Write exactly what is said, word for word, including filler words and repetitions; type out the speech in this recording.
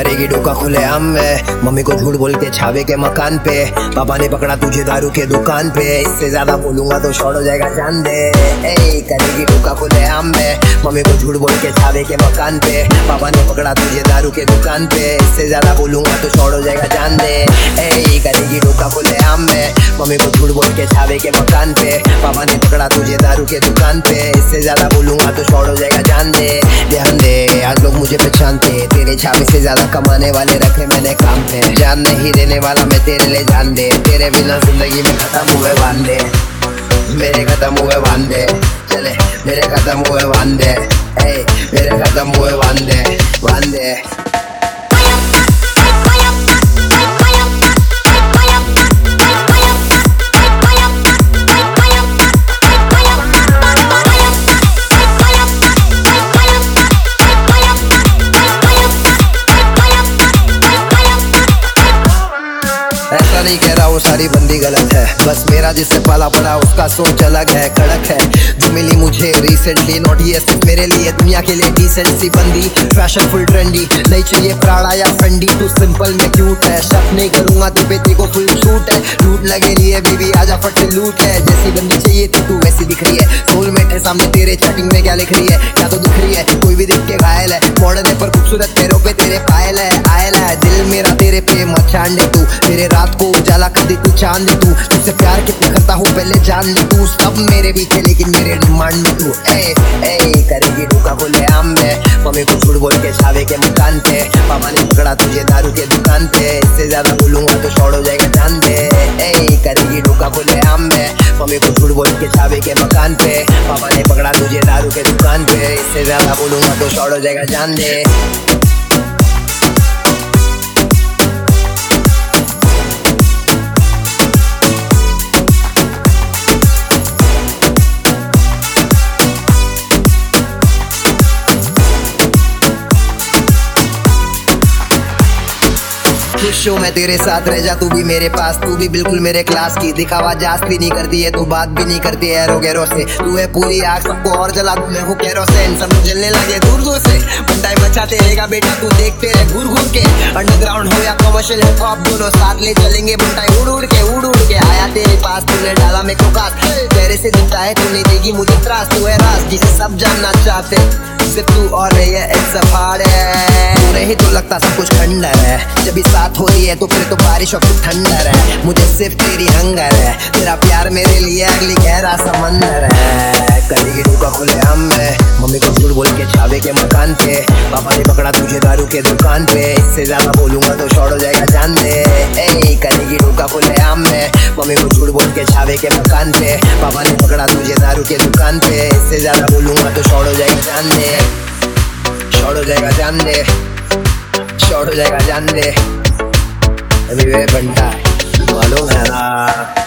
करेगी डोका खुले आम में। मम्मी को झूठ बोल के छावे के मकान पे। पापा ने पकड़ा तुझे दारू के दुकान पे। इससे ज्यादा बोलूंगा तो शॉर्ट हो जाएगा जान दे। ए करेगी डोका खुले आम में। मम्मी को झूठ बोल के छावे के मकान पे। पापा ने पकड़ा तुझे दारू के दुकान पे। इससे ज्यादा बोलूंगा तो शॉर्ट हो जाएगा जान दे। ए करेगी डोका खुले आम में। मम्मी को झूठ बोल के छावे के मकान पे। पापा ने पकड़ा तुझे दारू के दुकान पे। इससे ज्यादा बोलूंगा तो शॉर्ट हो जाएगा जान दे। ध्यान दे आज लोग मुझे पहचानते। तेरे छावे से ज्यादा कमाने वाले रखे मैंने काम पे। जान नहीं देने वाला मैं तेरे लिए जान दे। तेरे बिना जिंदगी में खत्म हुए वांदे। मेरे खत्म हुए वांदे। चले मेरे खत्म हुए वांदे। ए मेरे खत्म हुए वांदे वांदे। ऐसा नहीं कह रहा वो सारी बंदी गलत है। बस मेरा जिससे पाला पड़ा उसका सोच अलग है, कड़क है। जो मिली मुझे रिसेंटली नॉट ये सिर्फ मेरे लिए, दुनिया के लिए डिसेंट सी बंदी। फैशन फुल ट्रेंडी नहीं चाहिए प्राड़ा या फंडी। तू सिंपल में क्यूट है, शक नहीं करूंगा तू पे को फुल छूट है। लूट लगे लिए बीबी आजा फट लूट है। जैसी बंदी चाहिए थी तू वैसी दिख रही है। सोलमेट है सामने तेरे चैटिंग में क्या लिख रही है। क्या तो दिख रही है कोई भी देख के घायल है। मॉडर्न है पर खूबसूरत पैरों पे तेरे पायल है। आयल है दिल मेरा तेरे पे मचान दे तू। मेरे रात को उजाला कर दे तू चांद तू। तुझसे प्यार कितना करता हूँ पहले जान ले तू। सब मेरे पीछे लेकिन मेरे डिमांड में तू। ए ए करेगी डोका खुले आम में। मम्मी को झूठ बोल के छावे के मकान पे। पापा ने पकड़ा तुझे दारू के दुकान पे। इससे ज्यादा बोलूंगा तो शॉर्ट हो जाएगा जान दे। ए करेगी डोका खुले आम में। मम्मी को झूठ बोल के छावे के मकान पे। पापा ने पकड़ा तुझे दारू के दुकान पे। इससे ज्यादा बोलूंगा तो शॉर्ट हो जाएगा जान दे। खुश हूँ मैं तेरे साथ रह जा तू भी मेरे पास। तू भी बिल्कुल मेरे क्लास की। दिखावा जास भी नहीं करती है तू, बात भी नहीं करती है एरो गैरो से। तू है पूरी आग सबको और जला तू। मैं हूँ केरोसिन सब जलने लगे दूर दूर से। बंटाई मचाते रहेगा बेटा तू देखते रहे घूर घूर के। अंडरग्राउंड हो या कमर्शियल हिप हॉप दोनों साथ ले चलेंगे। बंटाई उड़ उड़ के उड़ उड़ के आया तेरे पास। तूने डाला मेरे को कास तेरे से दिखता है तू नहीं देगी मुझे त्रास। तू है राज जिसे सब जानना चाहते सिर्फ तू और नहीं है एक सफार है। तू नहीं तो लगता सब कुछ खंडर है। जब भी साथ होती है तो फिर तो बारिश और फिर ठंडर है। मुझे सिर्फ तेरी हंगर है। तेरा प्यार मेरे लिए अगली गहरा समंदर है। करेगी डोका खुले आम में। मम्मी को झूठ बोल के छावे के मकान पे। पापा ने पकड़ा तुझे दारू के दुकान पे। इससे ज्यादा बोलूंगा तो शॉर्ट हो जाएगा जान दे। ए करेगी डोका खुले आम में। मम्मी को झूठ बोल के छावे के मकान पे। पापा ने पकड़ा तुझे दारू के दुकान पे। इससे ज्यादा बोलूंगा तो शॉर्ट हो जाएगा जान दे। शॉर्ट हो जाएगा जान दे। शॉर्ट हो जाएगा जान दे। अभी वे बंटा मालूम है ना।